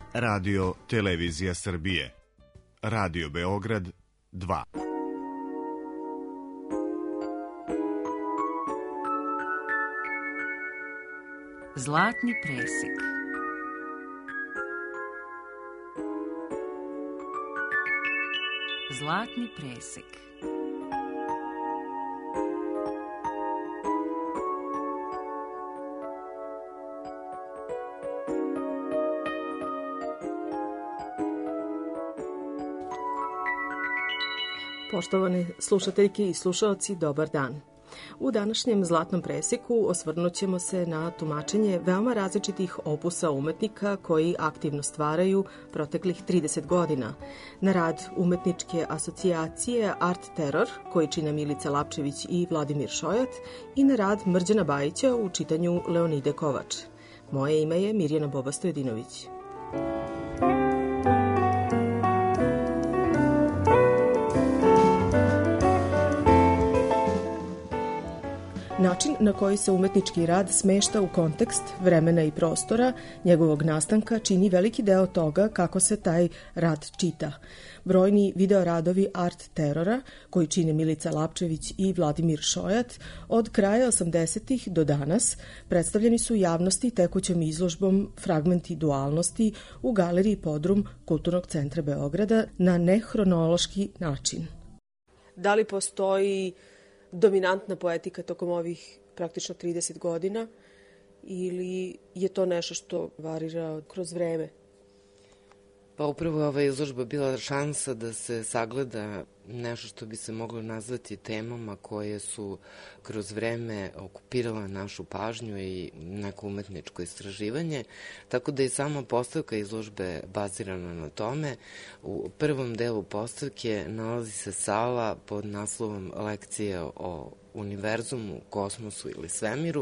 Radio Televizija Srbije. Radio Beograd 2. Zlatni presek. Zlatni presek. Poštovane slušateljke i slušaoci, dobar dan. U današnjem Zlatnom preseku osvrnut ćemo se na tumačenje veoma različitih opusa umetnika koji aktivno stvaraju proteklih 30 godina, na rad umetničke asocijacije Art Terror, koji čine Milica Lapčević i Vladimir Šojat, i na rad Mrđana Bajića u čitanju Leonide Kovač. Moje ime je Mirjana Bobasto-Jedinović. Način na koji se umetnički rad smešta u kontekst vremena i prostora njegovog nastanka čini veliki deo toga kako se taj rad čita. Brojni videoradovi Art Terrora, koji čine Milica Lapčević i Vladimir Šojat, od kraja 80-ih do danas predstavljeni su javnosti tekućom izložbom Fragmenti dualnosti u galeriji Podrum Kulturnog centra Beograda na nehronološki način. Da li postoji dominantna poetika tokom ovih praktično 30 godina ili je to nešto što varira kroz vreme? Pa upravo ova izložba bila šansa da se sagleda nešto što bi se moglo nazvati temama koje su kroz vreme okupirala našu pažnju i neko umetničko istraživanje, tako da je sama postavka izložbe bazirana na tome. U prvom delu postavke nalazi se sala pod naslovom Lekcije o univerzumu, kosmosu ili svemiru.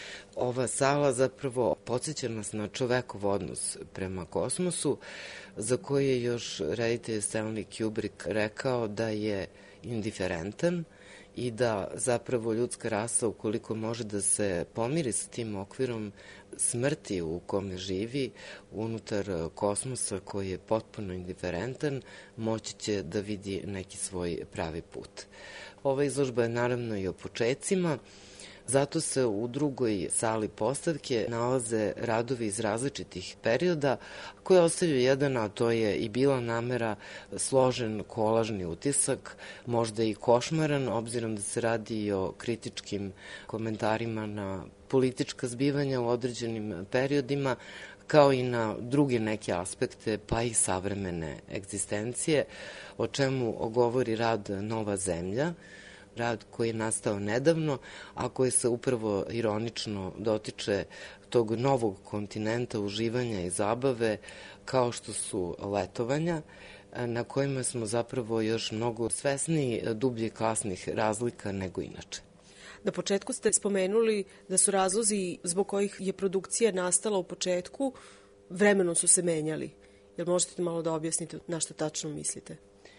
Ova sala zapravo podsjeća nas na čovekov odnos prema kosmosu, za koji je još reditelj Stanley Kubrick rekao da je indiferentan i da zapravo ljudska rasa, ukoliko može da se pomiri sa tim okvirom smrti u kome živi, unutar kosmosa koji je potpuno indiferentan, moći će da vidi neki svoj pravi put. Ova izložba je naravno i o počecima. Zato se u drugoj sali postavke nalaze radovi iz različitih perioda koje ostavljaju jedan, a to je i bila namera, složen kolažni utisak, možda i košmaran, obzirom da se radi i o kritičkim komentarima na politička zbivanja u određenim periodima, kao i na druge neke aspekte, pa i savremene egzistencije, o čemu govori rad Nova zemlja, rad koji je nastao nedavno, a koji se upravo ironično dotiče tog novog kontinenta uživanja i zabave, kao što su letovanja, na kojima smo zapravo još mnogo svesniji dubljih klasnih razlika nego inače. Na početku ste spomenuli da su razlozi zbog kojih je produkcija nastala u početku, vremenom su se menjali. Jel možete malo da objasnite na što tačno mislite?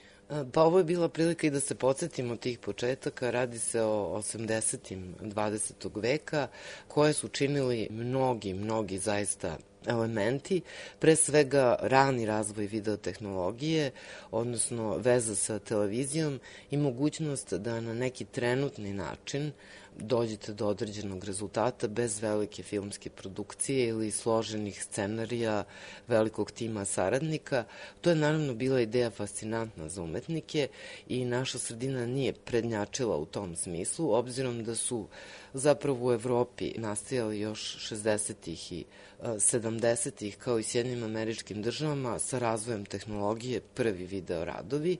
Pa ovo je bila prilika i da se podsjetimo tih početaka. Radi se o 80-im 20. veka koje su činili mnogi zaista elementi, pre svega rani razvoj videotehnologije, odnosno veza sa televizijom i mogućnost da na neki trenutni način dođete do određenog rezultata bez velike filmske produkcije ili složenih scenarija velikog tima saradnika. To je naravno bila ideja fascinantna za umetnike i naša sredina nije prednjačila u tom smislu, obzirom da su zapravo u Evropi nastajali još 60-ih i 70-ih, kao i Sjedinjenim Američkim Državama, sa razvojem tehnologije prvi video radovi.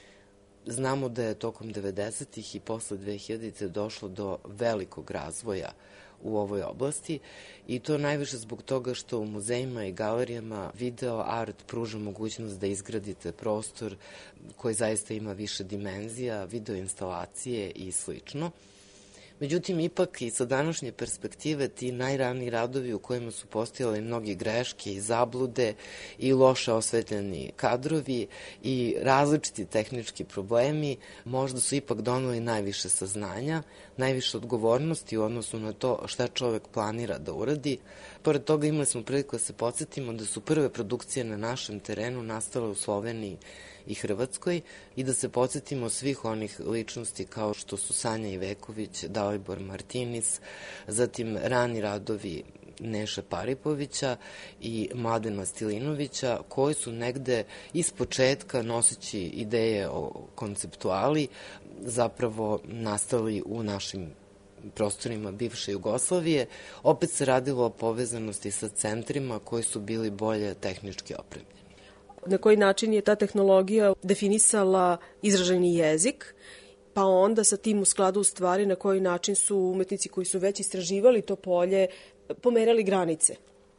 Znamo da je tokom 90-ih i posle 2000-te došlo do velikog razvoja u ovoj oblasti i to najviše zbog toga što u muzejima i galerijama video art pruža mogućnost da izgradite prostor koji zaista ima više dimenzija, video instalacije i slično. Međutim, ipak i sa današnje perspektive ti najraniji radovi u kojima su postojale mnogi greške i zablude i loše osvetljeni kadrovi i različiti tehnički problemi možda su ipak doneli najviše saznanja, najviše odgovornosti u odnosu na to šta čovek planira da uradi. Pored toga imali smo priliku da se podsjetimo da su prve produkcije na našem terenu nastale u Sloveniji i Hrvatskoj i da se podsjetimo svih onih ličnosti kao što su Sanja Iveković, Dalibor Martinis, zatim rani radovi Neše Paripovića i Mladena Stilinovića, koji su negde iz početka noseći ideje o konceptuali zapravo nastali u našim prostorima bivše Jugoslavije. Opet se radilo o povezanosti sa centrima koji su bili bolje tehnički opremljeni. Na koji način je ta tehnologija definisala izraženi jezik, pa onda sa tim u skladu u stvari na koji način su umetnici koji su već istraživali to polje pomerali granice?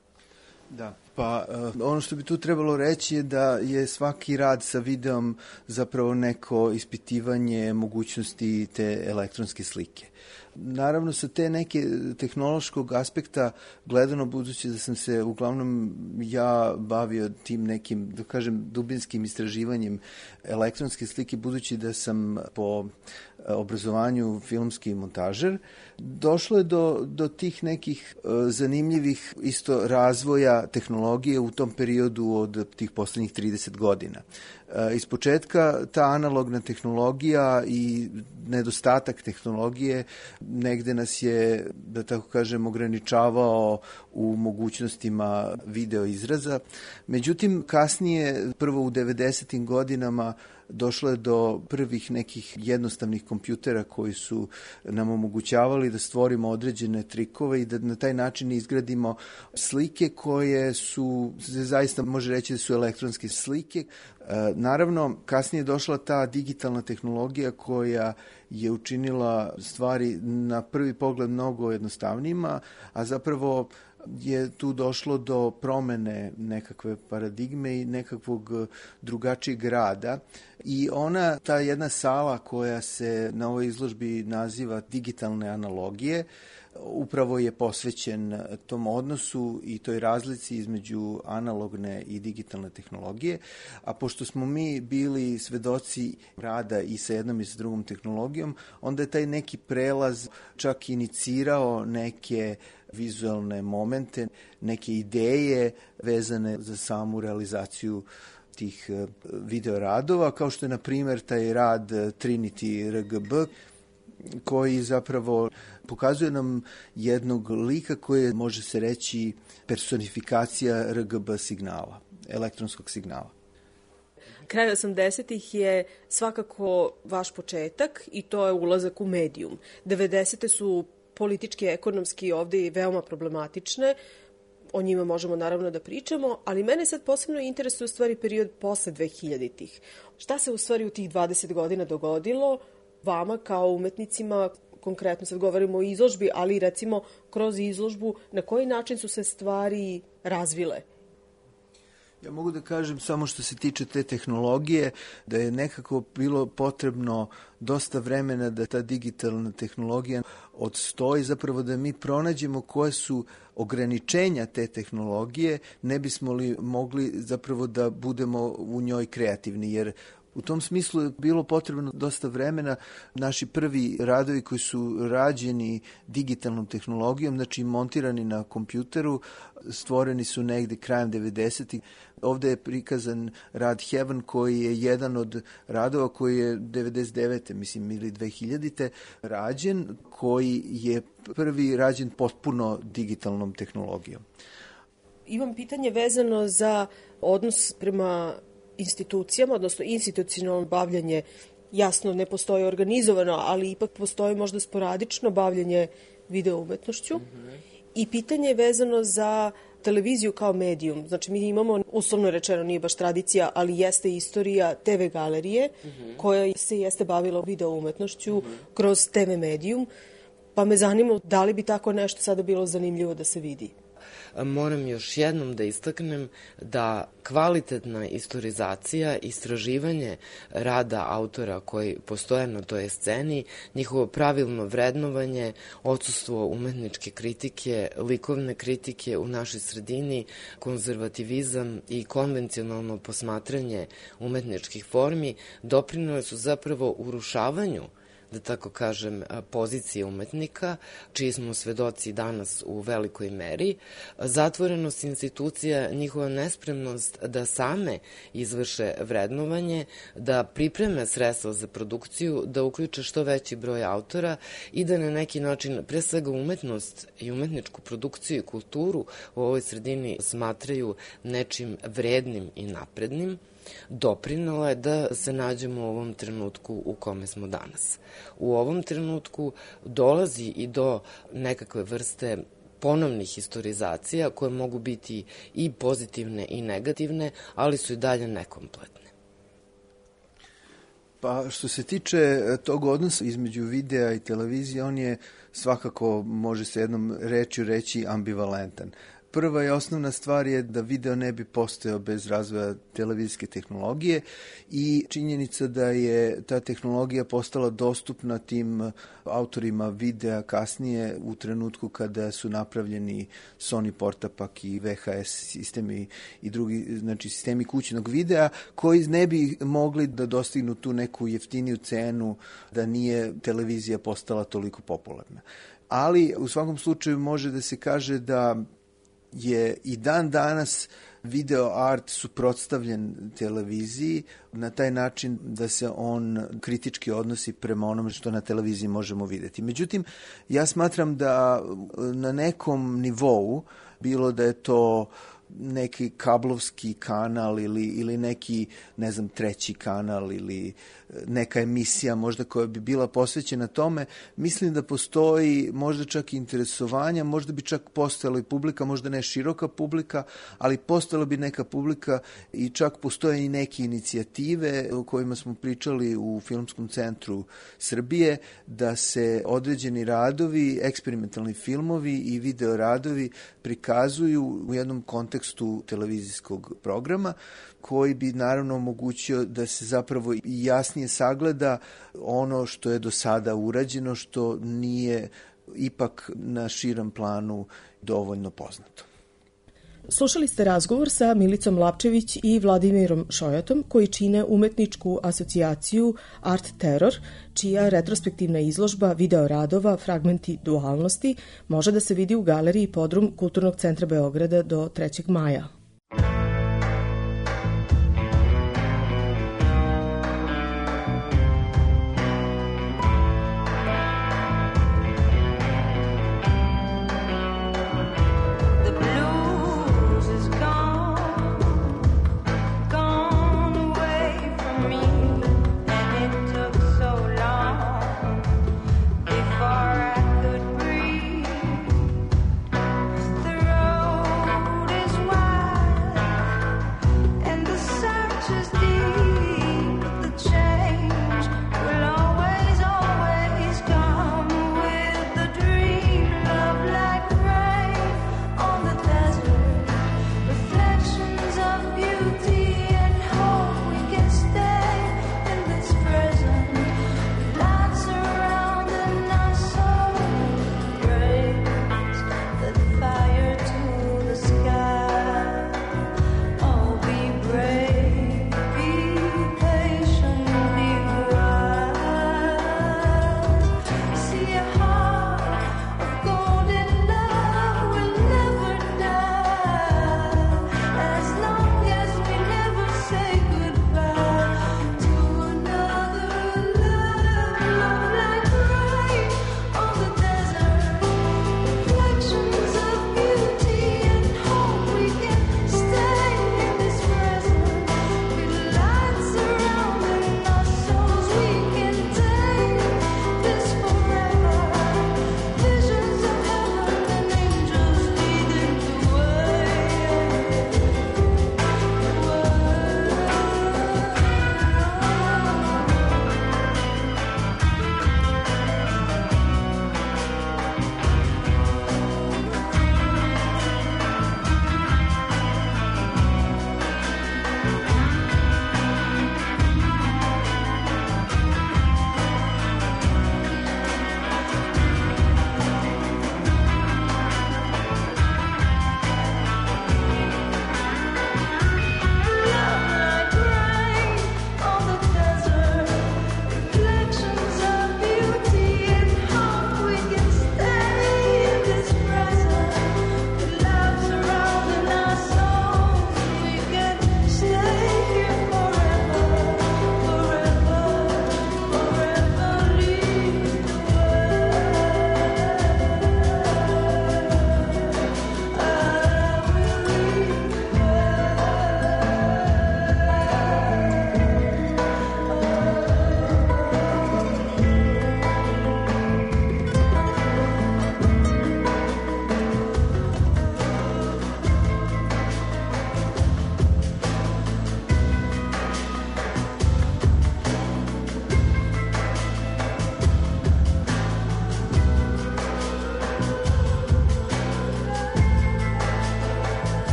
Da, pa ono što bi tu trebalo reći je da je svaki rad sa videom zapravo neko ispitivanje mogućnosti te elektronske slike. Naravno, sa te neke tehnološkog aspekta gledano, budući da sam se uglavnom ja bavio tim nekim, da kažem, dubinskim istraživanjem elektronske slike, budući da sam po obrazovanju filmski montažer, došlo je do tih nekih zanimljivih isto razvoja tehnologije u tom periodu od tih poslednjih 30 godina. Iz početka ta analogna tehnologija i nedostatak tehnologije negde nas je, da tako kažem, ograničavao u mogućnostima video izraza. Međutim, kasnije, prvo u 90. godinama, došlo je do prvih nekih jednostavnih kompjutera koji su nam omogućavali da stvorimo određene trikove i da na taj način izgradimo slike koje su, zaista može reći da su elektronske slike. Naravno, kasnije je došla ta digitalna tehnologija koja je učinila stvari na prvi pogled mnogo jednostavnijima, a zapravo je tu došlo do promene nekakve paradigme i nekakvog drugačijeg rada. I ta jedna sala koja se na ovoj izložbi naziva digitalne analogije, upravo je posvećen tom odnosu i toj razlici između analogne i digitalne tehnologije, a pošto smo mi bili svedoci rada i sa jednom i sa drugom tehnologijom, onda je taj neki prelaz čak inicirao neke vizualne momente, neke ideje vezane za samu realizaciju tih video radova, kao što je, na primjer, taj rad Trinity RGB, koji zapravo pokazuje nam jednog lika koji je, može se reći, personifikacija RGB signala, elektronskog signala. Kraj 80-ih je svakako vaš početak i to je ulazak u medijum. 90-te su politički, ekonomski ovde i veoma problematične. O njima možemo naravno da pričamo, ali mene sad posebno interesuje u stvari period posle 2000-ih. Šta se u stvari u tih 20 godina dogodilo vama kao umetnicima, konkretno sad govorimo o izložbi, ali recimo kroz izložbu, na koji način su se stvari razvile? Ja mogu da kažem samo što se tiče te tehnologije, da je nekako bilo potrebno dosta vremena da ta digitalna tehnologija odstoji, zapravo da mi pronađemo koje su ograničenja te tehnologije, ne bismo li mogli zapravo da budemo u njoj kreativni, jer u tom smislu je bilo potrebno dosta vremena. Naši prvi radovi koji su rađeni digitalnom tehnologijom, znači montirani na kompjuteru, stvoreni su negde krajem 90-ih. Ovde je prikazan rad Heaven, koji je jedan od radova koji je 99. mislim, ili 2000. rađen, koji je prvi rađen potpuno digitalnom tehnologijom. Imam pitanje vezano za odnos prema institucijama, odnosno institucionalno bavljanje. Jasno, ne postoji organizovano, ali ipak postoji možda sporadično bavljanje video umetnošću. I pitanje je vezano za televiziju kao medijum. Znači, mi imamo, uslovno rečeno, nije baš tradicija, ali jeste istorija TV galerije, koja se jeste bavila video umetnošću kroz TV medijum, pa me zanima da li bi tako nešto sada bilo zanimljivo da se vidi. moram još jednom da istaknem da kvalitetna istorizacija, istraživanje rada autora koji postoje na toj sceni, njihovo pravilno vrednovanje, odsustvo umetničke kritike, likovne kritike u našoj sredini, konzervativizam i konvencionalno posmatranje umetničkih formi doprinele su zapravo urušavanju, da tako kažem, pozicije umetnika, čiji smo svedoci danas u velikoj meri, zatvorenost institucija, njihova nespremnost da same izvrše vrednovanje, da pripreme sredstva za produkciju, da uključe što veći broj autora i da na neki način, pre svega umetnost i umetničku produkciju i kulturu u ovoj sredini smatraju nečim vrednim i naprednim, doprinela je da se nađemo u ovom trenutku u kome smo danas. U ovom trenutku dolazi i do nekakve vrste ponovnih historizacija koje mogu biti i pozitivne i negativne, ali su i dalje nekompletne. Pa što se tiče tog odnosa između videa i televizije, on je svakako, može se jednom rečju reći, ambivalentan. Prva i osnovna stvar je da video ne bi postojao bez razvoja televizijske tehnologije i činjenica da je ta tehnologija postala dostupna tim autorima videa kasnije u trenutku kada su napravljeni Sony Portapak i VHS sistemi i drugi, znači sistemi kućnog videa koji ne bi mogli da dostignu tu neku jeftiniju cenu da nije televizija postala toliko popularna. Ali u svakom slučaju može da se kaže da je i dan danas video art suprotstavljen televiziji na taj način da se on kritički odnosi prema onome što na televiziji možemo videti. Međutim, ja smatram da na nekom nivou, bilo da je to neki kablovski kanal ili neki, ne znam, treći kanal ili neka emisija možda koja bi bila posvećena tome, mislim da postoji možda čak i interesovanja, možda bi čak postojala i publika, možda ne široka publika, ali postojala bi neka publika i čak postoje i neke inicijative o kojima smo pričali u Filmskom centru Srbije, da se određeni radovi, eksperimentalni filmovi i video radovi prikazuju u jednom kontekstu televizijskog programa, koji bi naravno omogućio da se zapravo jasnije sagleda ono što je do sada urađeno, što nije ipak na širom planu dovoljno poznato. Slušali ste razgovor sa Milicom Lapčević i Vladimirom Šojatom, koji čine umetničku asocijaciju Art Terror, čija retrospektivna izložba video radova Fragmenti dualnosti može da se vidi u galeriji Podrum Kulturnog centra Beograda do 3. maja. Why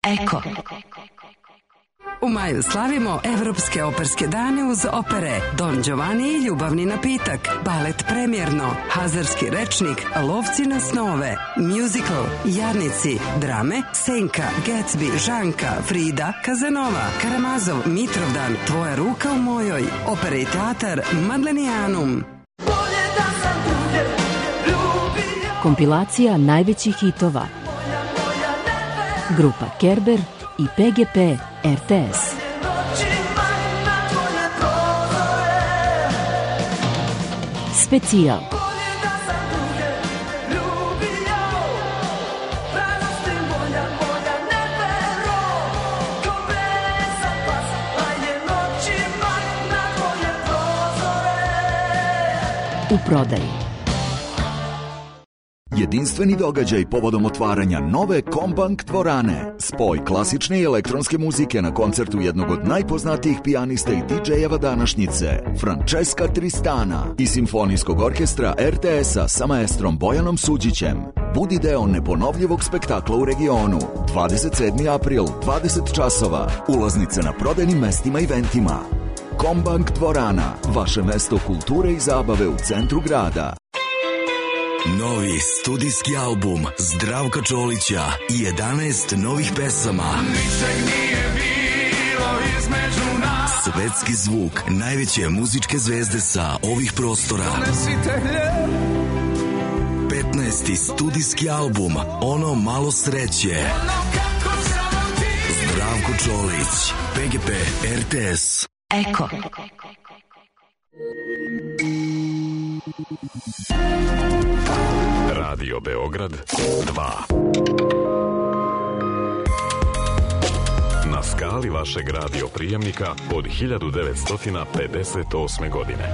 Eko. U maju slavimo Evropske operske dane uz opere Don Giovanni i Ljubavni napitak, Balet Premjerno, Hazarski rečnik, Lovci na snove, musical, Jadnici, drame, Senka, Gatsby, Žanka, Frida, Kazanova, Karamazov, Mitrovdan, Tvoja ruka u mojoj, opera i teatar Madlenianum. Kompilacija najvećih hitova. Grupa Kerber i PGP RTS. Specijal. U prodaji. Jedinstveni događaj povodom otvaranja nove Kombank dvorane. Spoj klasične i elektronske muzike na koncertu jednog od najpoznatijih pijanista i DJ-eva današnjice, Francesca Tristana, i Simfonijskog orkestra RTS-a sa maestrom Bojanom Suđićem. Budi deo neponovljivog spektakla u regionu. 27. april, 20 časova. Ulaznice na prodajnim mestima i eventima. Kombank dvorana, vaše mesto kulture i zabave u centru grada. Novi studijski album Zdravka Čolića i 11 novih pesama. Ničeg nije bilo između nas. Svetski zvuk najveće muzičke zvezde sa ovih prostora. 15. studijski album Ono malo sreće. Zdravko Čolić, PGP RTS. Eko. Radio Beograd 2. Na skali vašeg radio prijemnika od 1958. godine.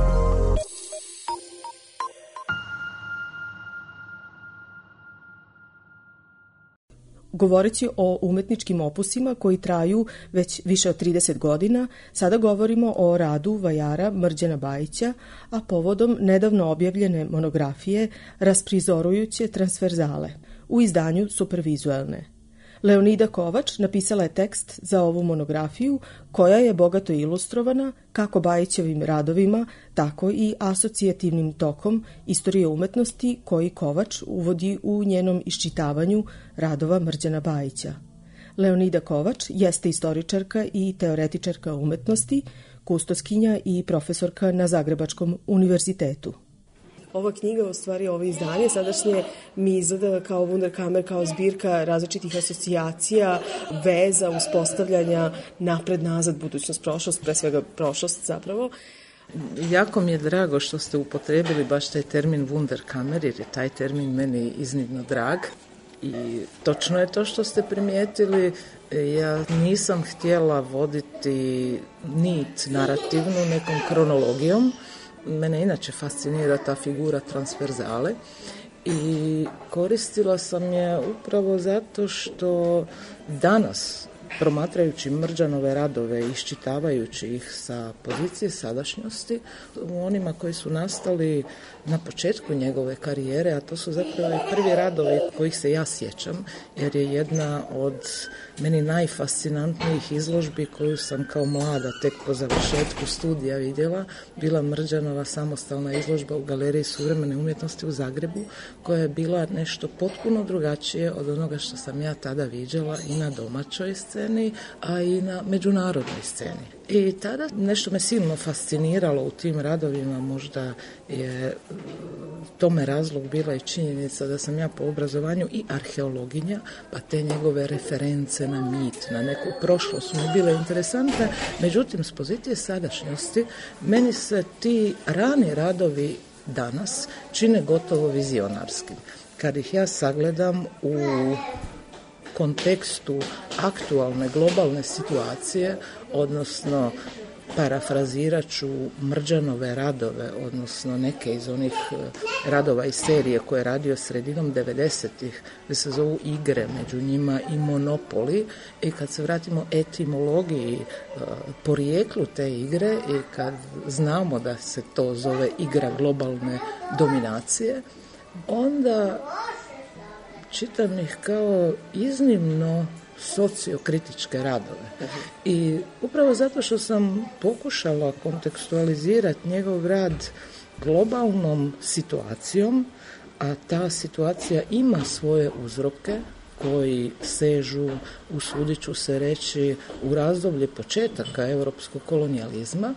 Govoreći o umetničkim opusima koji traju već više od 30 godina, sada govorimo o radu vajara Mrđana Bajića, a povodom nedavno objavljene monografije Rasprizorujuće transverzale u izdanju Supervizualne. Leonida Kovač napisala je tekst za ovu monografiju koja je bogato ilustrovana kako Bajićevim radovima, tako i asocijativnim tokom istorije umetnosti koji Kovač uvodi u njenom iščitavanju radova Mrđana Bajića. Leonida Kovač jeste istoričarka i teoretičarka umetnosti, kustoskinja i profesorka na Zagrebačkom univerzitetu. Ova knjiga, u stvari ovo izdanje sadašnje, mi izgleda kao Wunderkammer, kao zbirka različitih asocijacija, veza, uspostavljanja napred-nazad, budućnost, prošlost, pre svega prošlost zapravo. Jako mi je drago što ste upotrebili baš taj termin Wunderkammer, jer je taj termin meni iznimno drag. I točno je to što ste primijetili, ja nisam htjela voditi nit narativnu nekom kronologijom. Mene inače fascinira ta figura transverzale i koristila sam je upravo zato što danas, promatrajući Mrđanove radove, iščitavajući ih sa pozicije sadašnjosti, u onima koji su nastali na početku njegove karijere, a to su zapravo i prvi radovi kojih se ja sjećam, jer je jedna od meni najfascinantnijih izložbi koju sam kao mlada tek po završetku studija vidjela, bila Mrđanova samostalna izložba u Galeriji suvremene umjetnosti u Zagrebu, koja je bila nešto potpuno drugačije od onoga što sam ja tada viđala i na domaćoj sceni, a i na međunarodnoj sceni. I tada nešto me silno fasciniralo u tim radovima, možda je tome razlog bila i činjenica da sam ja po obrazovanju i arheologinja, pa te njegove reference na mit, na neku prošlost su mi bile interesantne, međutim s pozicije sadašnjosti meni se ti rani radovi danas čine gotovo vizionarskim. Kad ih ja sagledam u kontekstu aktualne globalne situacije, odnosno parafrazirat ću Mrđanove radove, odnosno neke iz onih radova iz serije koje je radio sredinom 90-ih, gdje se zovu igre, među njima i monopoli, i kad se vratimo etimologiji, porijeklu te igre i kad znamo da se to zove igra globalne dominacije, onda čitam ih kao iznimno sociokritičke radove. I upravo zato što sam pokušala kontekstualizirati njegov rad globalnom situacijom, a ta situacija ima svoje uzroke koji sežu, usudit ću se reći, u razdoblje početaka europskog kolonijalizma.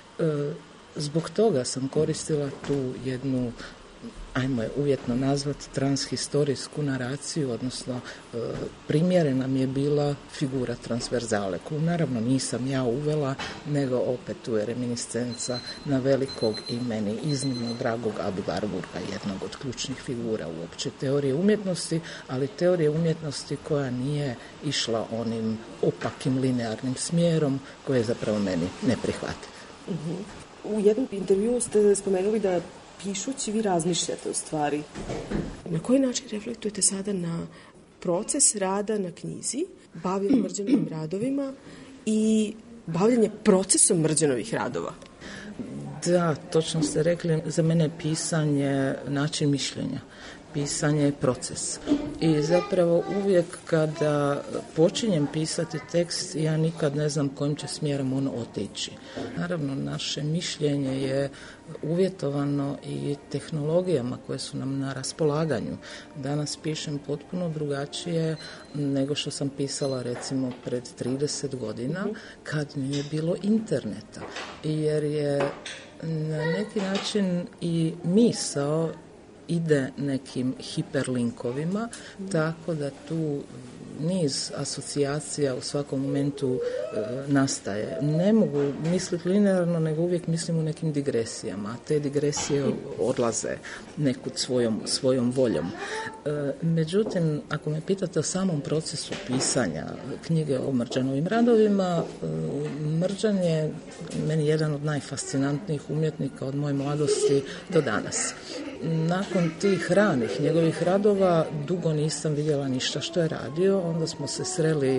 Zbog toga sam koristila tu jednu, ajmo je uvjetno nazvati, transhistorijsku naraciju, odnosno primjerena mi je bila figura transverzale, koju naravno nisam ja uvela, nego opet tu je reminiscenca na velikog i meni iznimno dragog Abu Warburga, jednog od ključnih figura uopće teorije umjetnosti, ali teorije umjetnosti koja nije išla onim opakim linearnim smjerom koji je zapravo meni neprihvatljiv. U jednom intervjuu ste spomenuli da pišući vi razmišljate u stvari. Na koji način reflektujete sada na proces rada na knjizi, bavljenje Mrđanovim radovima i bavljenje procesom Mrđanovih radova? Da, točno ste rekli, za mene je pisanje način mišljenja. Pisanje je proces. I zapravo uvijek kada počinjem pisati tekst, ja nikad ne znam kojim će smjerom on otići. Naravno, naše mišljenje je uvjetovano i tehnologijama koje su nam na raspolaganju. Danas pišem potpuno drugačije nego što sam pisala recimo pred 30 godina kad nije bilo interneta. Jer je na neki način i misao ide nekim hiperlinkovima, tako da tu niz asocijacija u svakom momentu nastaje. Ne mogu misliti linearno, nego uvijek mislim u nekim digresijama. Te digresije odlaze nekud svojom voljom. Međutim, ako me pitate o samom procesu pisanja knjige o Mrđanovim radovima, Mrđan je meni jedan od najfascinantnijih umjetnika od moje mladosti do danas. Nakon tih ranih njegovih radova dugo nisam vidjela ništa što je radio. Onda smo se sreli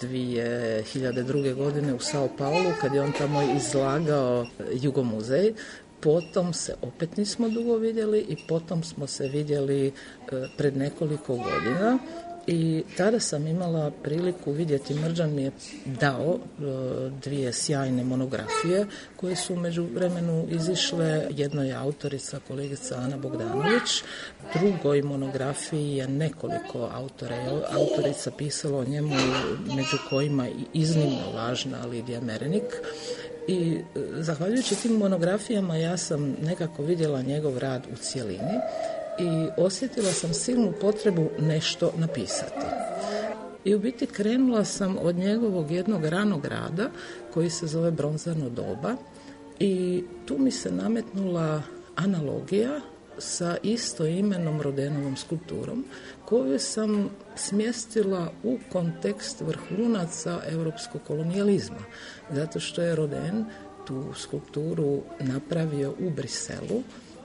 2002. godine u Sao Paulu kad je on tamo izlagao Jugomuzej. Potom se opet nismo dugo vidjeli i potom smo se vidjeli pred nekoliko godina. I tada sam imala priliku vidjeti, Mrđan mi je dao 2 sjajne monografije koje su u međuvremenu izišle. Jedno je autorica, kolegica Ana Bogdanović, drugoj monografiji je nekoliko autorica pisalo o njemu, među kojima i iznimno važna Lidija Merenik. I zahvaljujući tim monografijama ja sam nekako vidjela njegov rad u cjelini i osjetila sam silnu potrebu nešto napisati. I u biti krenula sam od njegovog jednog ranog rada koji se zove Bronzano doba i tu mi se nametnula analogija sa istoimenom Rodenovom skulpturom koju sam smjestila u kontekst vrhunaca europskog kolonijalizma, zato što je Rodin tu skulpturu napravio u Briselu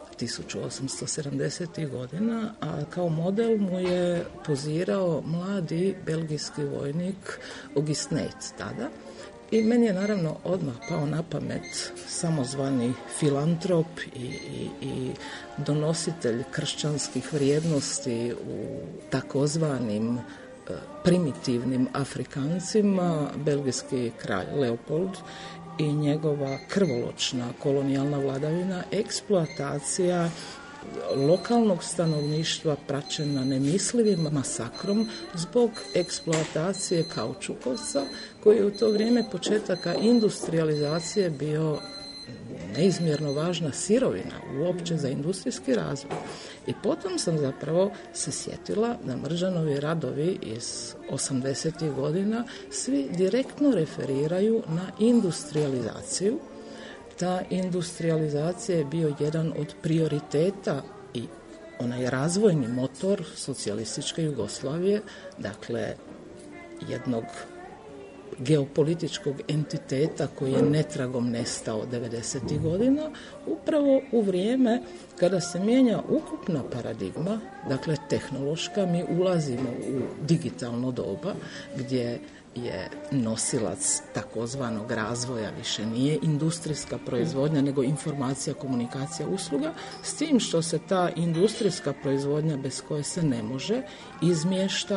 1870. godina, a kao model mu je pozirao mladi belgijski vojnik Auguste Neitz tada. I meni je naravno odmah pao na pamet samozvani filantrop i donositelj kršćanskih vrijednosti u takozvanim primitivnim Afrikancima, belgijski kralj Leopold i njegova krvoločna kolonijalna vladavina, eksploatacija lokalnog stanovništva praćena nemislivim masakrom zbog eksploatacije kaučukovca, koji je u to vrijeme početaka industrializacije bio neizmjerno važna sirovina uopće za industrijski razvoj. I potom sam zapravo se sjetila da Mrđanovi radovi iz 80. godina svi direktno referiraju na industrializaciju. Ta industrializacija je bio jedan od prioriteta i onaj razvojni motor socijalističke Jugoslavije, dakle jednog geopolitičkog entiteta koji je netragom nestao 90. godina, upravo u vrijeme kada se mijenja ukupna paradigma, dakle tehnološka, mi ulazimo u digitalno doba gdje je nosilac takozvanog razvoja više nije industrijska proizvodnja nego informacija, komunikacija, usluga, s tim što se ta industrijska proizvodnja bez koje se ne može izmješta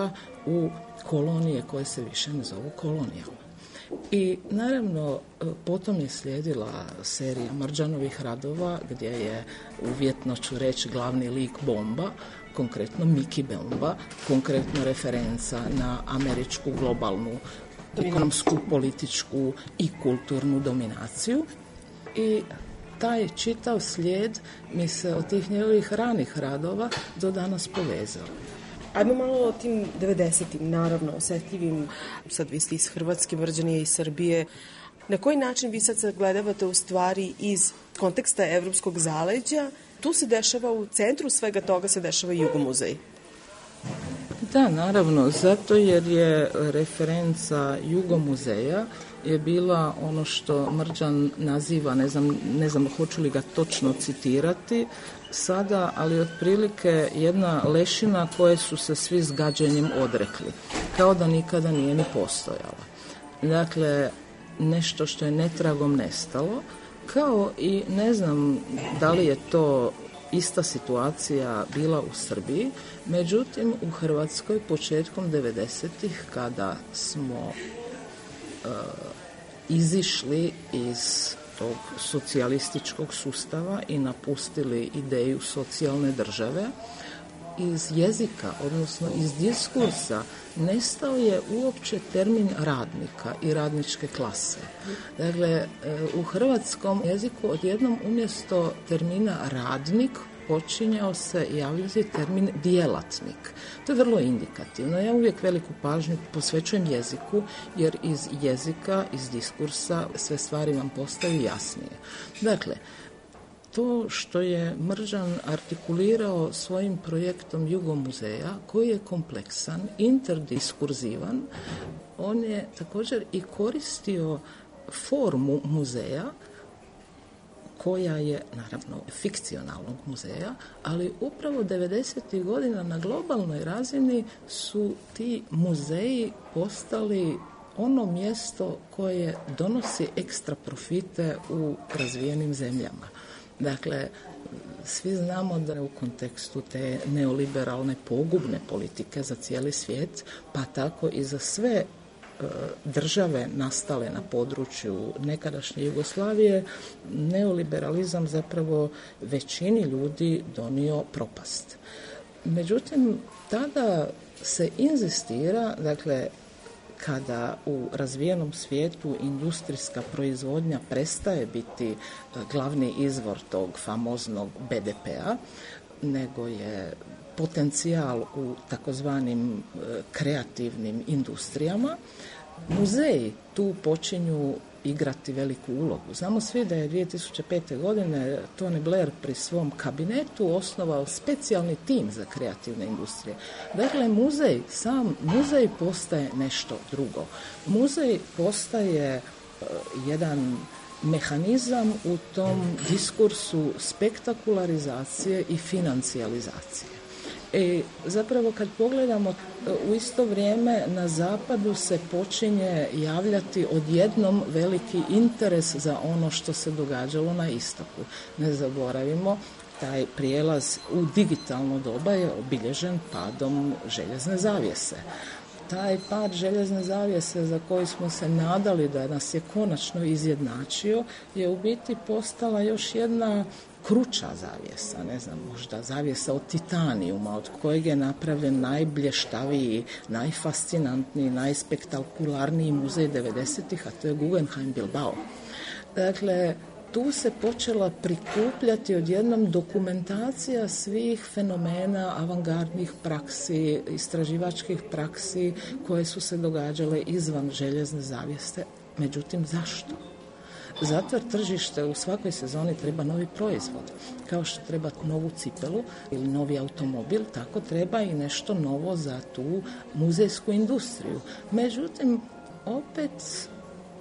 u kolonije koje se više ne zovu kolonijalne. I naravno potom je slijedila serija Mrđanovih radova gdje je, uvjetno ću reći, glavni lik Bomba, konkretno Miki Bomba, konkretno referenca na američku globalnu ekonomsku, političku i kulturnu dominaciju. I taj čitav slijed mi se od tih njegovih ranih radova do danas povezao. Ajmo malo o tim 90-im, naravno, osjetljivim. Sad vi ste iz Hrvatske, Mrđan je iz Srbije. Na koji način vi sad sagledavate u stvari iz konteksta evropskog zaleđa? Tu se dešava, u centru svega toga se dešava Jugomuzej. Da, naravno, zato jer je referenca Jugomuzeja je bila ono što Mrđan naziva, ne znam hoću li ga točno citirati sada, ali otprilike jedna lešina koje su se svi s gađenjem odrekli, kao da nikada nije ni postojala. Dakle, nešto što je netragom nestalo, kao i ne znam da li je to ista situacija bila u Srbiji, međutim u Hrvatskoj početkom 90-ih kada smo izišli iz tog socijalističkog sustava i napustili ideju socijalne države, iz jezika, odnosno iz diskursa, nestao je uopće termin radnika i radničke klase. Dakle, u hrvatskom jeziku odjednom umjesto termina radnik počinjao se javljati termin djelatnik. To je vrlo indikativno. Ja uvijek veliku pažnju posvećujem jeziku, jer iz jezika, iz diskursa sve stvari vam postaju jasnije. Dakle, to što je Mrđan artikulirao svojim projektom Jugomuzeja, koji je kompleksan, interdiskurzivan, on je također i koristio formu muzeja, koja je, naravno, fikcionalnog muzeja, ali upravo 90. godina na globalnoj razini su ti muzeji postali ono mjesto koje donosi ekstra profite u razvijenim zemljama. Dakle, svi znamo da je u kontekstu te neoliberalne pogubne politike za cijeli svijet, pa tako i za sve države nastale na području nekadašnje Jugoslavije, neoliberalizam zapravo većini ljudi donio propast. Međutim, tada se inzistira, dakle, kada u razvijenom svijetu industrijska proizvodnja prestaje biti glavni izvor tog famoznog BDP-a, nego je potencijal u takozvanim kreativnim industrijama, muzeji tu počinju igrati veliku ulogu. Znamo svi da je 2005. godine Tony Blair pri svom kabinetu osnovao specijalni tim za kreativne industrije. Dakle, sam muzej postaje nešto drugo. Muzej postaje jedan mehanizam u tom diskursu spektakularizacije i financijalizacije. Zapravo kad pogledamo u isto vrijeme na zapadu se počinje javljati odjednom veliki interes za ono što se događalo na istoku. Ne zaboravimo, taj prijelaz u digitalno doba je obilježen padom željezne zavjese. Taj pad željezne zavjese za koji smo se nadali da nas je konačno izjednačio je u biti postala još jedna kruča zavjesa, ne znam, možda zavjesa od titanijuma, od kojeg je napravljen najblještaviji, najfascinantniji, najspektakularniji muzej 90-ih, a to je Guggenheim Bilbao. Dakle, tu se počela prikupljati odjednom dokumentacija svih fenomena avangardnih praksi, istraživačkih praksi koje su se događale izvan željezne zavjese. Međutim, zašto? Zato jer tržište u svakoj sezoni treba novi proizvod. Kao što treba novu cipelu ili novi automobil, tako treba i nešto novo za tu muzejsku industriju. Međutim, opet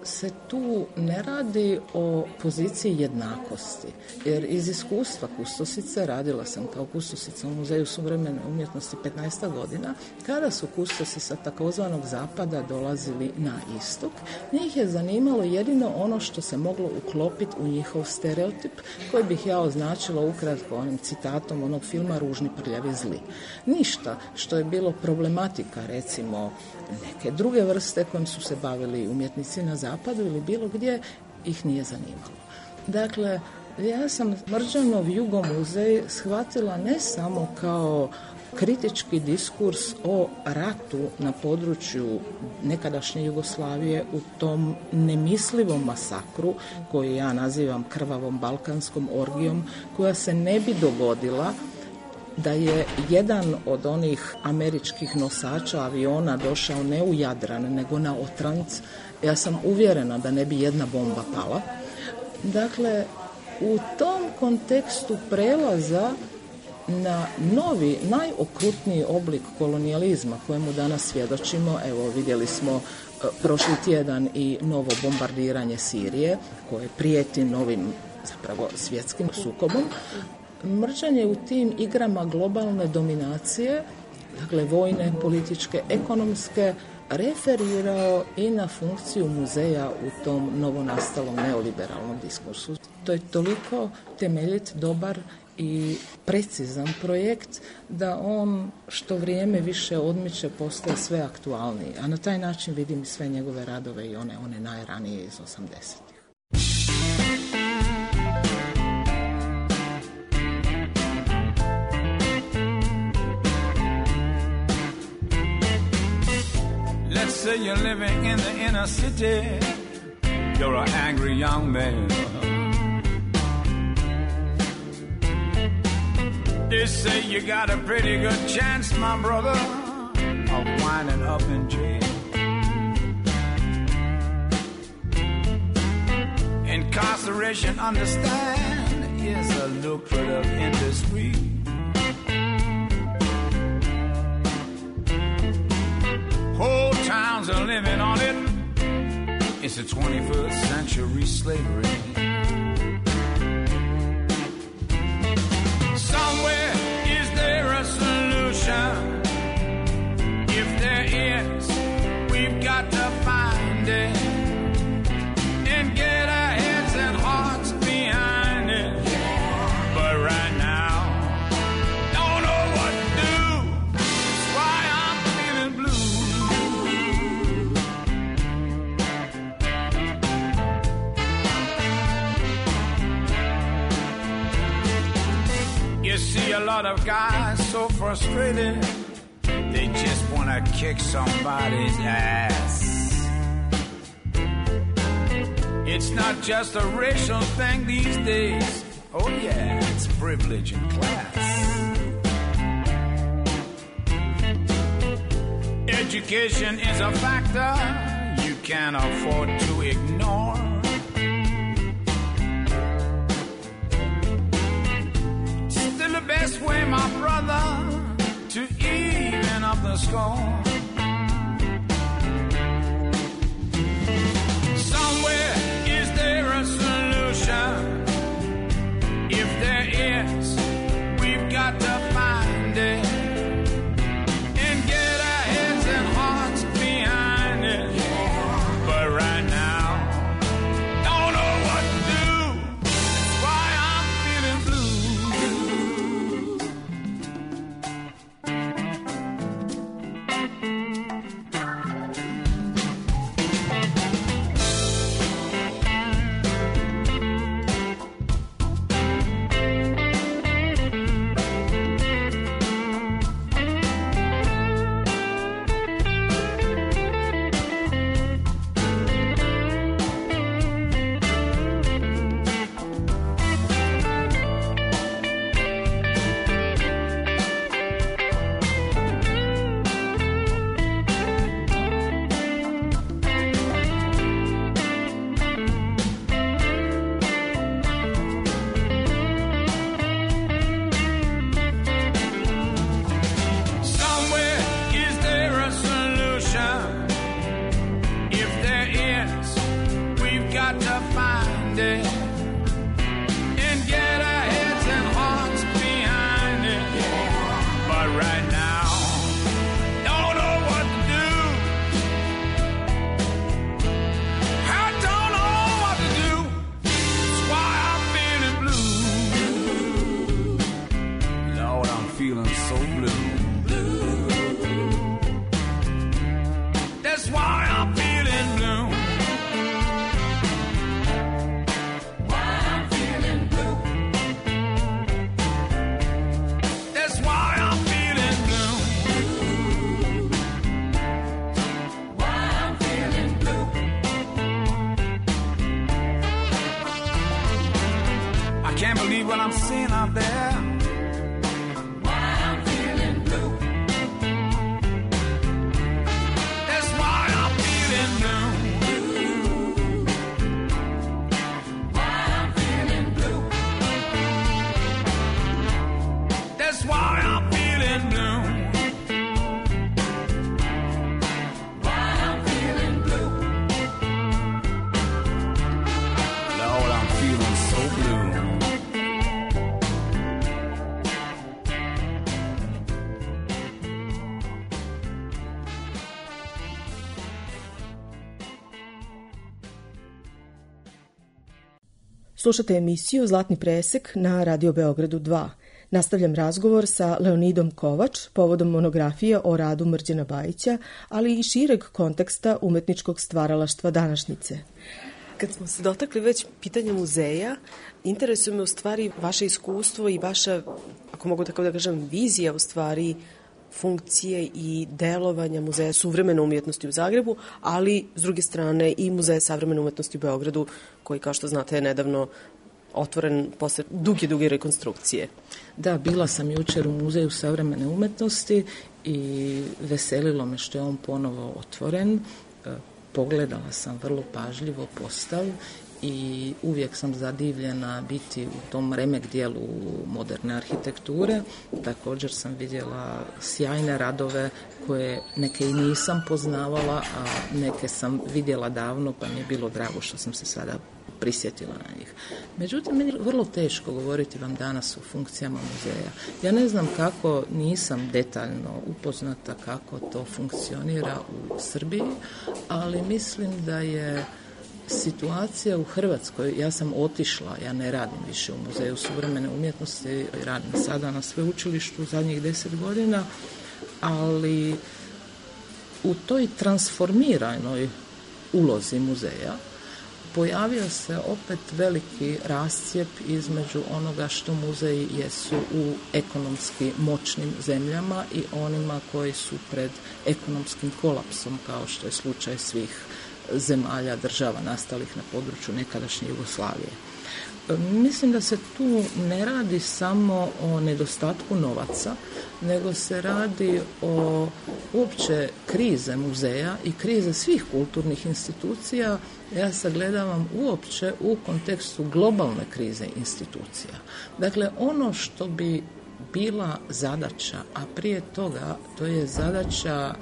se tu ne radi o poziciji jednakosti, jer iz iskustva kustosice, radila sam kao kustosica u Muzeju suvremene umjetnosti 15 godina, kada su kustosi sa takozvanog zapada dolazili na istok, njih je zanimalo jedino ono što se moglo uklopiti u njihov stereotip, koji bih ja označila ukratko onim citatom onog filma Ružni, prljavi, zli. Ništa što je bilo problematika, recimo neke druge vrste kojim su se bavili umjetnici na zapadu ili bilo gdje, ih nije zanimalo. Dakle, ja sam Mrđanov Jugo muzej shvatila ne samo kao kritički diskurs o ratu na području nekadašnje Jugoslavije u tom nemislivom masakru koji ja nazivam krvavom balkanskom orgijom, koja se ne bi dogodila da je jedan od onih američkih nosača aviona došao ne u Jadran, nego na Otranc. Ja sam uvjerena da ne bi jedna bomba pala. Dakle, u tom kontekstu prelaza na novi, najokrutniji oblik kolonijalizma kojemu danas svjedočimo, evo vidjeli smo prošli tjedan i novo bombardiranje Sirije koje prijeti novim zapravo svjetskim sukobom. Mrđan je u tim igrama globalne dominacije, dakle vojne, političke, ekonomske, referirao i na funkciju muzeja u tom novonastalom neoliberalnom diskursu. To je toliko temeljit, dobar i precizan projekt da on što vrijeme više odmiče postaje sve aktualniji, a na taj način vidim i sve njegove radove i one najranije iz 80-ih. Let's say you're living in the inner city. You're an angry young man. They say you got a pretty good chance, my brother, of winding up in jail. Incarceration, understand, is a lucrative industry. Whole towns are living on it. It's a 21st century slavery. Somewhere is there a solution? If there is, we've got to find it and get our heads and hearts behind it. But right now, don't know what to do. That's why I'm feeling blue. You see a lot of guys so frustrated, they just want to kick somebody's ass. It's not just a racial thing these days. Oh yeah, it's privilege and class. Education is a factor you can't afford to ignore. Still the best way, my brother, to even up the score. Somewhere is there a solution? If there is, we've got to find it and get our heads and hearts behind it. But right now, don't know what to do. That's why I'm feeling blue. can't believe what I'm seeing out there. Why I'm feeling blue. That's why I'm feeling blue. Why I'm feeling blue. That's why I'm feeling blue. Why I'm feeling blue. Lord, I'm feeling so blue. Slušate emisiju Zlatni presek na Radio Beogradu 2. Nastavljam razgovor sa Leonidom Kovač povodom monografije o radu Mrđana Bajića, ali i šireg konteksta umetničkog stvaralaštva današnjice. Kad smo se dotakli već pitanja muzeja, interesuje me u stvari vaše iskustvo i vaša, ako mogu tako da kažem, vizija u stvari funkcije i delovanja Muzeja suvremene umjetnosti u Zagrebu, ali s druge strane i Muzeja savremene umjetnosti u Beogradu, koji kao što znate je nedavno otvoren posle duge rekonstrukcije. Da, bila sam jučer u Muzeju savremene umjetnosti i veselilo me što je on ponovo otvoren. Pogledala sam vrlo pažljivo postav i uvijek sam zadivljena biti u tom remek dijelu moderne arhitekture. Također sam vidjela sjajne radove koje neke i nisam poznavala, a neke sam vidjela davno, pa mi je bilo drago što sam se sada prisjetila na njih. Međutim, meni je vrlo teško govoriti vam danas o funkcijama muzeja. Ja ne znam kako, nisam detaljno upoznata kako to funkcionira u Srbiji, ali mislim da je situacija u Hrvatskoj, ja sam otišla, ja ne radim više u Muzeju suvremene umjetnosti, radim sada na sveučilištu zadnjih 10 godina, ali u toj transformiranoj ulozi muzeja pojavio se opet veliki rascijep između onoga što muzeji jesu u ekonomski moćnim zemljama i onima koji su pred ekonomskim kolapsom, kao što je slučaj svih zemalja, država nastalih na području nekadašnje Jugoslavije. Mislim da se tu ne radi samo o nedostatku novaca, nego se radi o uopće krize muzeja i krize svih kulturnih institucija. Ja sagledavam uopće u kontekstu globalne krize institucija. Dakle, ono što bi bila zadaća, a prije toga to je zadaća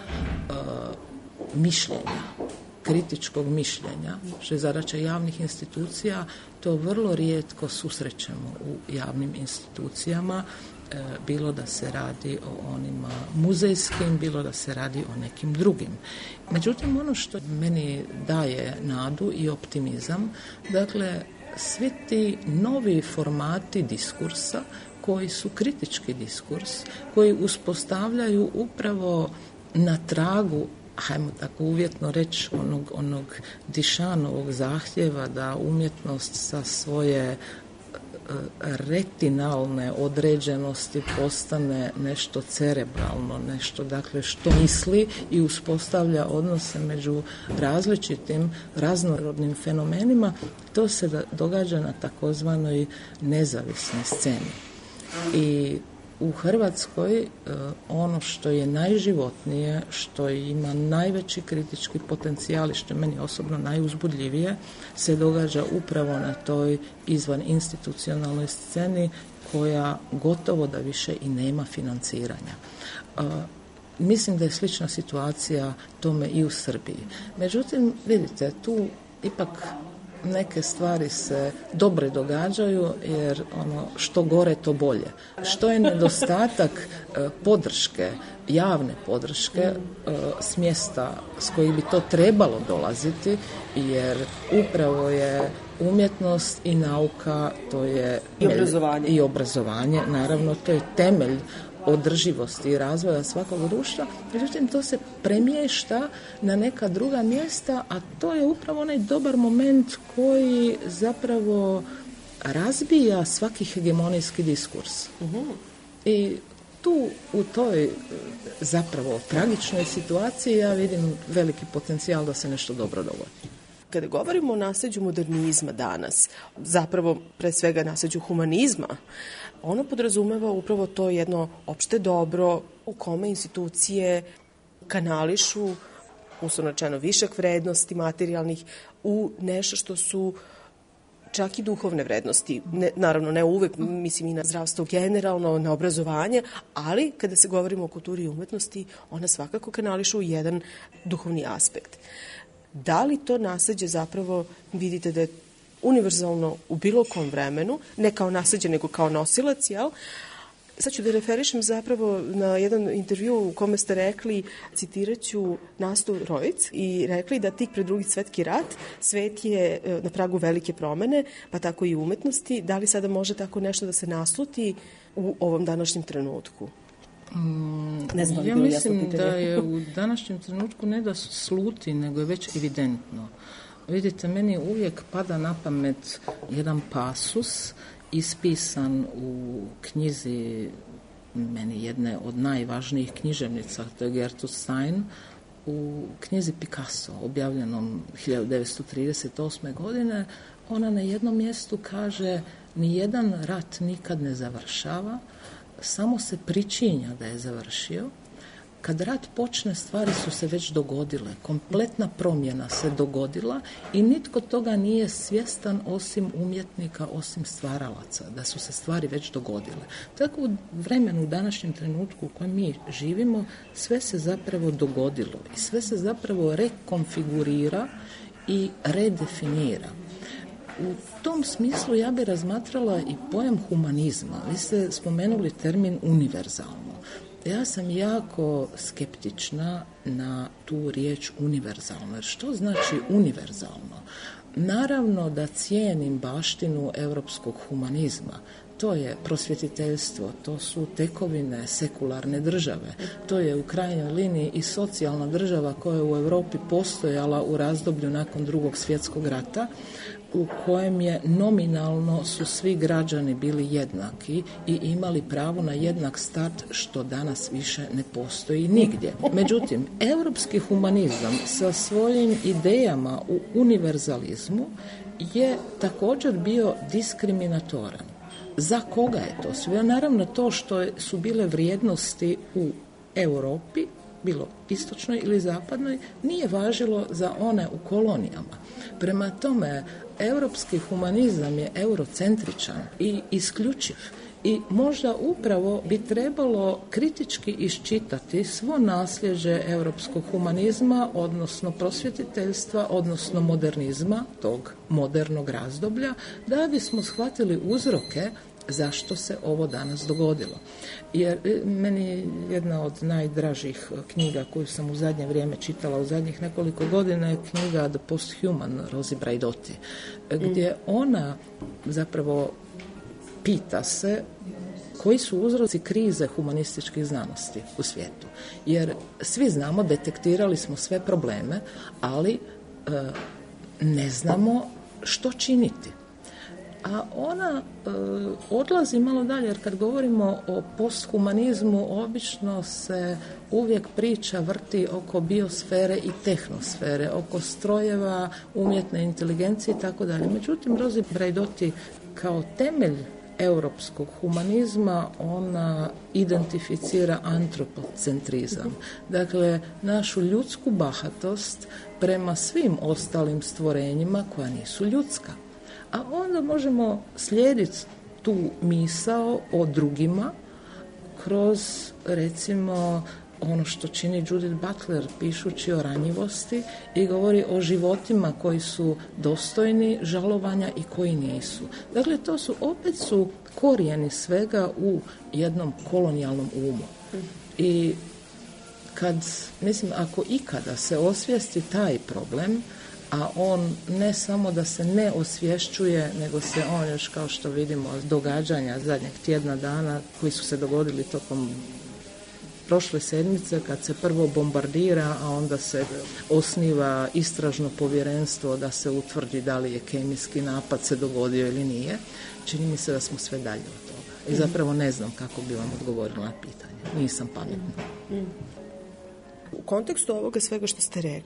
mišljenja, kritičkog mišljenja, što je zadaća javnih institucija, to vrlo rijetko susrećemo u javnim institucijama, bilo da se radi o onima muzejskim, bilo da se radi o nekim drugim. Međutim, ono što meni daje nadu i optimizam, dakle, svi ti novi formati diskursa koji su kritički diskurs, koji uspostavljaju upravo na tragu, hajmo tako uvjetno reći, onog Dišanovog zahtjeva da umjetnost sa svoje retinalne određenosti postane nešto cerebralno, nešto dakle što misli i uspostavlja odnose među različitim raznorodnim fenomenima. To se događa na takozvanoj nezavisnoj sceni. I u Hrvatskoj ono što je najživotnije, što ima najveći kritički potencijal i što je meni osobno najuzbudljivije, se događa upravo na toj izvan institucionalnoj sceni koja gotovo da više i nema financiranja. Mislim da je slična situacija tome i u Srbiji. Međutim, vidite, tu ipak neke stvari se dobre događaju, jer što gore to bolje. Što je nedostatak podrške, javne podrške s mjesta s kojih bi to trebalo dolaziti, jer upravo je umjetnost i nauka, to je i obrazovanje, naravno to je temelj održivosti i razvoja svakog društva, međutim to se premješta na neka druga mjesta, a to je upravo onaj dobar moment koji zapravo razbija svaki hegemonijski diskurs. I tu u toj zapravo tragičnoj situaciji ja vidim veliki potencijal da se nešto dobro dogodi. Kada govorimo o nasleđu modernizma danas, zapravo pre svega nasleđu humanizma, ono podrazumeva upravo to jedno opšte dobro u kome institucije kanališu, uslovno rečeno, višak vrednosti materijalnih u nešto što su čak i duhovne vrednosti. Naravno, ne uvek, mislim i na zdravstvo generalno, na obrazovanje, ali kada se govorimo o kulturi i umetnosti, ona svakako kanališu u jedan duhovni aspekt. Da li to nasleđe zapravo vidite da je univerzalno u bilo kom vremenu, ne kao nasleđe, nego kao nosilac, jel? Sad ću da referišem zapravo na jedan intervju u kome ste rekli, citiraću Nastu Rojic, i rekli da tik pred Drugi svetski rat svet je na pragu velike promene, pa tako i umetnosti. Da li sada može tako nešto da se nasluti u ovom današnjem trenutku? Ne znam, ja mislim da je u današnjem trenutku ne da sluti, nego je već evidentno. Vidite, meni uvijek pada na pamet jedan pasus ispisan u knjizi, meni jedne od najvažnijih književnica, to je Gertrude Stein, u knjizi Picasso, objavljenom 1938. godine. Ona na jednom mjestu kaže: nijedan rat nikad ne završava, samo se pričinja da je završio. Kad rat počne, stvari su se već dogodile. Kompletna promjena se dogodila i nitko toga nije svjestan osim umjetnika, osim stvaralaca, da su se stvari već dogodile. Tako u vremenu, u današnjem trenutku u kojem mi živimo, sve se zapravo dogodilo i sve se zapravo rekonfigurira i redefinira. U tom smislu ja bi razmatrala i pojam humanizma. Vi ste spomenuli termin univerzalno. Ja sam jako skeptična na tu riječ univerzalno. Jer što znači univerzalno? Naravno da cijenim baštinu europskog humanizma. To je prosvjetiteljstvo, to su tekovine sekularne države. To je u krajnjoj liniji i socijalna država koja je u Europi postojala u razdoblju nakon Drugog svjetskog rata, u kojem je nominalno su svi građani bili jednaki i imali pravo na jednak start, što danas više ne postoji nigdje. Međutim, europski humanizam sa svojim idejama u univerzalizmu je također bio diskriminatoran. Za koga je to sve? Naravno, to što su bile vrijednosti u Europi, bilo istočnoj ili zapadnoj, nije važilo za one u kolonijama. Prema tome, europski humanizam je eurocentričan i isključiv. I možda upravo bi trebalo kritički iščitati svo nasljeđe europskog humanizma, odnosno prosvjetiteljstva, odnosno modernizma, tog modernog razdoblja, da bismo shvatili uzroke zašto se ovo danas dogodilo. Jer meni jedna od najdražih knjiga koju sam u zadnje vrijeme čitala, u zadnjih nekoliko godina, je knjiga The Posthuman Rosi Braidotti, gdje ona zapravo pita se koji su uzroci krize humanističkih znanosti u svijetu. Jer svi znamo, detektirali smo sve probleme, ali ne znamo što činiti. A ona odlazi malo dalje, jer kad govorimo o posthumanizmu, obično se uvijek priča vrti oko biosfere i tehnosfere, oko strojeva, umjetne inteligencije i tako dalje. Međutim, Rosi Braidotti kao temelj europskog humanizma, ona identificira antropocentrizam. Dakle, našu ljudsku bahatost prema svim ostalim stvorenjima koja nisu ljudska. A onda možemo slijediti tu misao o drugima kroz, recimo, ono što čini Judith Butler pišući o ranjivosti i govori o životima koji su dostojni žalovanja i koji nisu. Dakle, to su opet su korijeni svega u jednom kolonijalnom umu. I kad, mislim, ako ikada se osvijesti taj problem, a on ne samo da se ne osvješćuje, nego se on još, kao što vidimo, događanja zadnjeg tjedna dana koji su se dogodili tokom prošle sedmice, kad se prvo bombardira, a onda se osniva istražno povjerenstvo da se utvrdi da li je kemijski napad se dogodio ili nije. Čini mi se da smo sve dalje od toga. I zapravo ne znam kako bi vam odgovorila na pitanje. Nisam pametna. U kontekstu ovoga svega što ste rekli,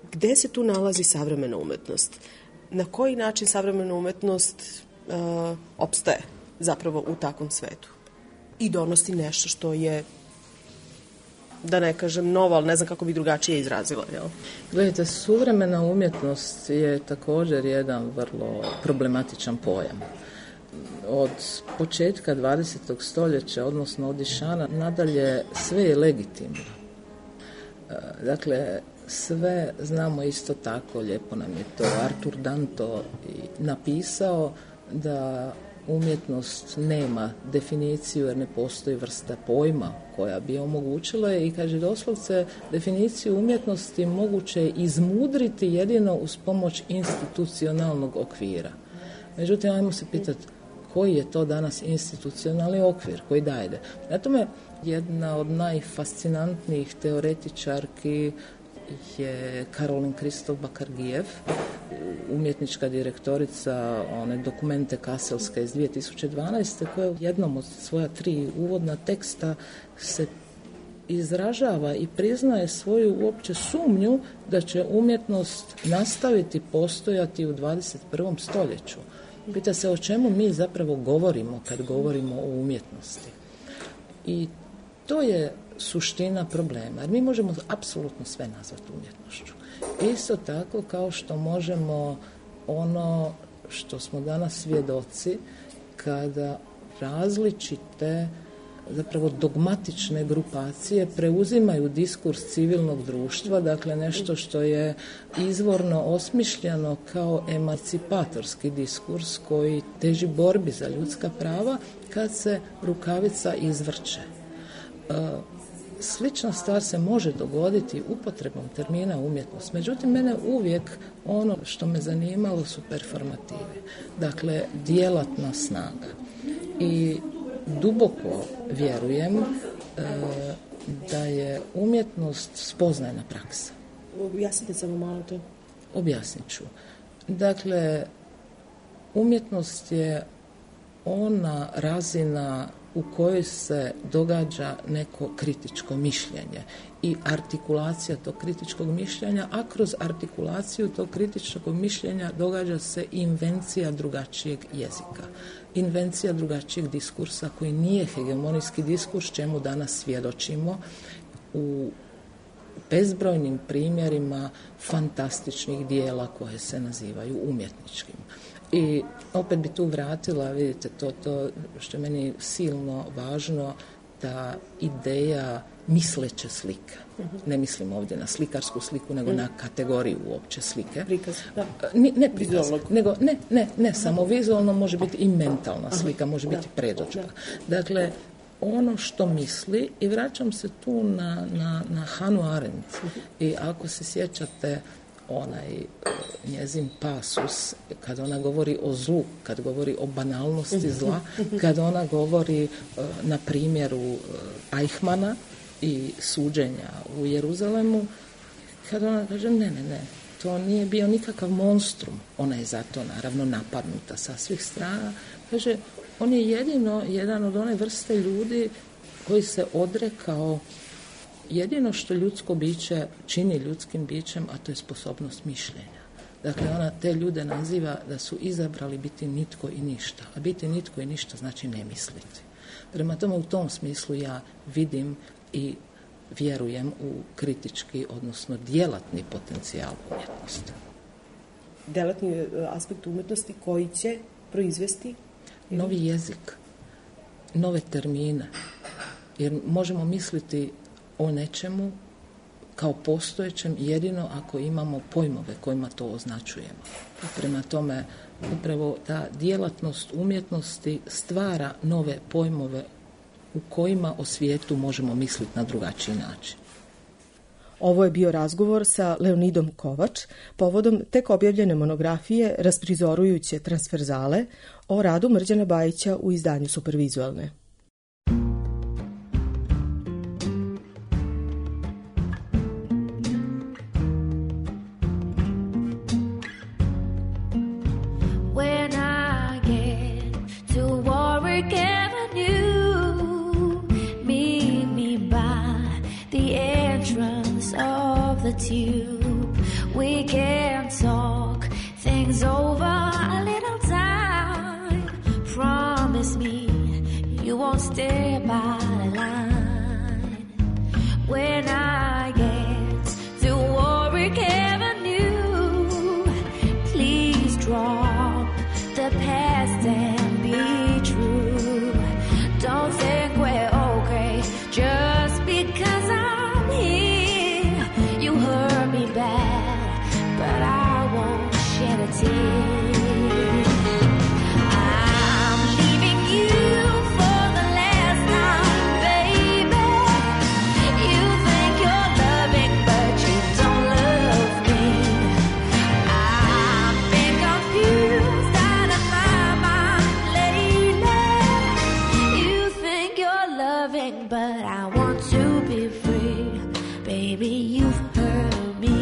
Gde se tu nalazi savremena umetnost? Na koji način savremena umetnost opstaje zapravo u takvom svetu i donosi nešto što je, da ne kažem novo, ali ne znam kako bi drugačije izrazila. Jel? Gledajte, suvremena umjetnost je također jedan vrlo problematičan pojam. Od početka 20. stoljeća, odnosno od Dišana, nadalje sve je legitimno. Dakle, sve znamo isto tako, lijepo nam je to Artur Danto napisao, da umjetnost nema definiciju jer ne postoji vrsta pojma koja bi omogućila i kaže doslovce definiciju umjetnosti moguće je izmudriti jedino uz pomoć institucionalnog okvira. Međutim, ajmo se pitati koji je to danas institucionalni okvir koji daje. Na tome jedna od najfascinantnijih teoretičarki je Karolin Kristof Bakargijev, umjetnička direktorica one dokumente Kaselske iz 2012. koja u jednom od svoja 3 uvodna teksta se izražava i priznaje svoju uopće sumnju da će umjetnost nastaviti postojati u 21. stoljeću. Pita se o čemu mi zapravo govorimo kad govorimo o umjetnosti. I to je suština problema, jer mi možemo apsolutno sve nazvati umjetnošću. Isto tako kao što možemo ono što smo danas svjedoci kada različite zapravo dogmatične grupacije preuzimaju diskurs civilnog društva, dakle nešto što je izvorno osmišljeno kao emancipatorski diskurs koji teži borbi za ljudska prava kad se rukavica izvrće. Slična stvar se može dogoditi upotrebom termina umjetnost. Međutim, mene uvijek ono što me zanimalo su performativi. Dakle, djelatna snaga. I duboko vjerujem da je umjetnost spoznajna praksa. Objasnite samo malo to. Objasnit ću. Dakle, umjetnost je ona razina u kojoj se događa neko kritičko mišljenje i artikulacija tog kritičkog mišljenja, a kroz artikulaciju tog kritičkog mišljenja događa se invencija drugačijeg jezika, invencija drugačijeg diskursa koji nije hegemonijski diskurs, čemu danas svjedočimo u bezbrojnim primjerima fantastičnih dijela koje se nazivaju umjetničkim. I opet bi tu vratila, vidite, to što je meni silno važno, ta ideja misleće slike. Ne mislim ovdje na slikarsku sliku, nego na kategoriju uopće slike. Prikaz, da. Ne prikaz, nego ne samo vizualno, može biti i mentalna slika, može biti predođba. Dakle, ono što misli, i vraćam se tu na Hannah Arendt, i ako se sjećate onaj njezin pasus kad ona govori o zlu, kad govori o banalnosti zla, kad ona govori na primjeru Eichmana i suđenja u Jeruzalemu, kad ona kaže ne, to nije bio nikakav monstrum, ona je zato naravno napadnuta sa svih strana, kaže on je jedino jedan od one vrste ljudi koji se odrekao jedino što ljudsko biće čini ljudskim bićem, a to je sposobnost mišljenja. Dakle, ona te ljude naziva da su izabrali biti nitko i ništa. A biti nitko i ništa znači ne misliti. Prema tome, u tom smislu ja vidim i vjerujem u kritički, odnosno djelatni potencijal umjetnosti. Djelatni aspekt umjetnosti koji će proizvesti? Novi jezik, nove termine. Jer možemo misliti o nečemu kao postojećem jedino ako imamo pojmove kojima to označujemo. Prema tome, upravo ta djelatnost umjetnosti stvara nove pojmove u kojima o svijetu možemo misliti na drugačiji način. Ovo je bio razgovor sa Leonidom Kovač povodom tek objavljene monografije rasprizorujuće transverzale o radu Mrđana Bajića u izdanju Supervizualne. Tube. We we can talk things over a little time. Promise me you won't stay by the line. When I get to Warwick Avenue, please drop the past and be true. Don't think we're okay just because I'm here. You hurt me bad, but I won't shed a tear. I'm leaving you for the last time, baby. You think you're loving, but you don't love me. I've been confused out of my mind lately. You think you're loving, but I want to be free. Baby, you've hurt me.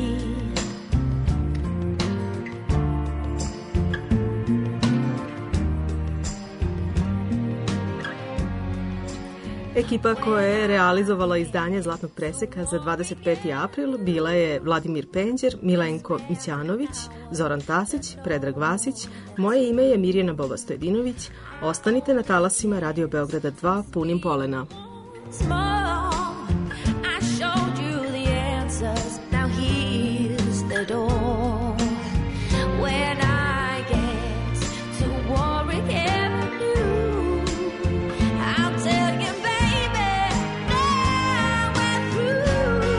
Ekipa koja je realizovala izdanje Zlatnog preseka za 25. april bila je Vladimir Penđer, Milenko Mićanović, Zoran Tasić, Predrag Vasić, moje ime je Mirjana Boba-Stojedinović. Ostanite na talasima Radio Beograda 2 punim polena. Small, I showed you the answers. Now here's the door. When I get to Warwick Avenue, I'll tell you, baby, now we're through.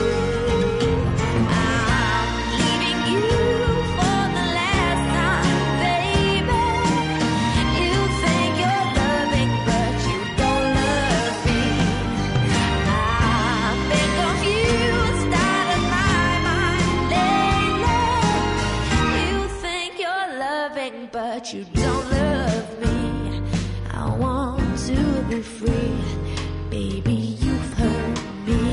I'm leaving you for the last time, baby. You think you're loving, but you don't love me. I've been confused out of my mind lately. You think you're loving, but you don't love me. I want to be free, baby, you've hurt me.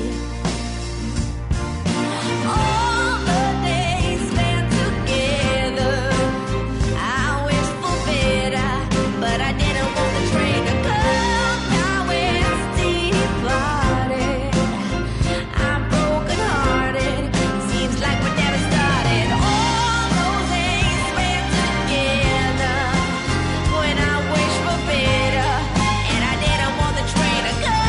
All the days spent together, I wish for better, but I didn't want the train to come. Now we're departed. I'm broken hearted. Seems like we never started. All those days spent together, when I wish for better, and I didn't want the train to come.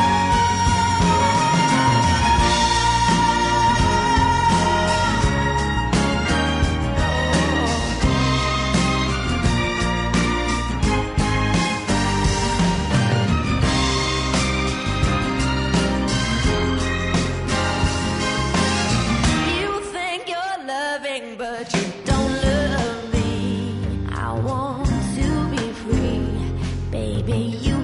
You think you're loving, but you don't love me. I want to be free, baby. You